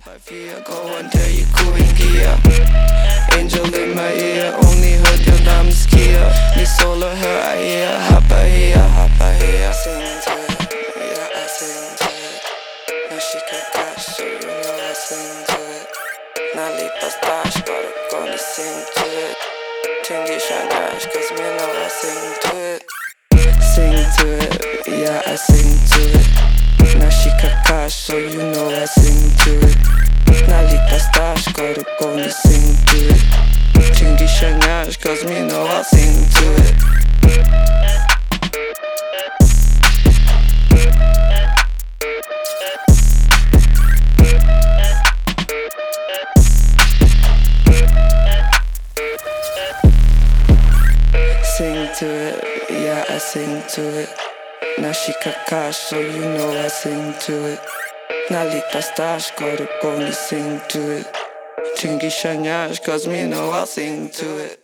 Gå och dö i kuingia. Angel in my ear, only heard your name skia. Ni solo her aia, hoppa here. Sing to it, yeah I sing to it. Now she got cash, so you know I sing to it. Now lipa stash, gotta gonna sing to it. Tingy shangash, cause me know I sing to it. Sing to it, yeah I sing to it. Now she got cash, so you know I sing to it. Nalika stash, gotta gonna sing to it. Tingy shangash, cause me know I sing to it. Sing to it, yeah I sing to it. Now she got cash, so you know I sing to it. Nalika stash, gotta gonna sing to it. Tingy shangash, cause me know I sing to it.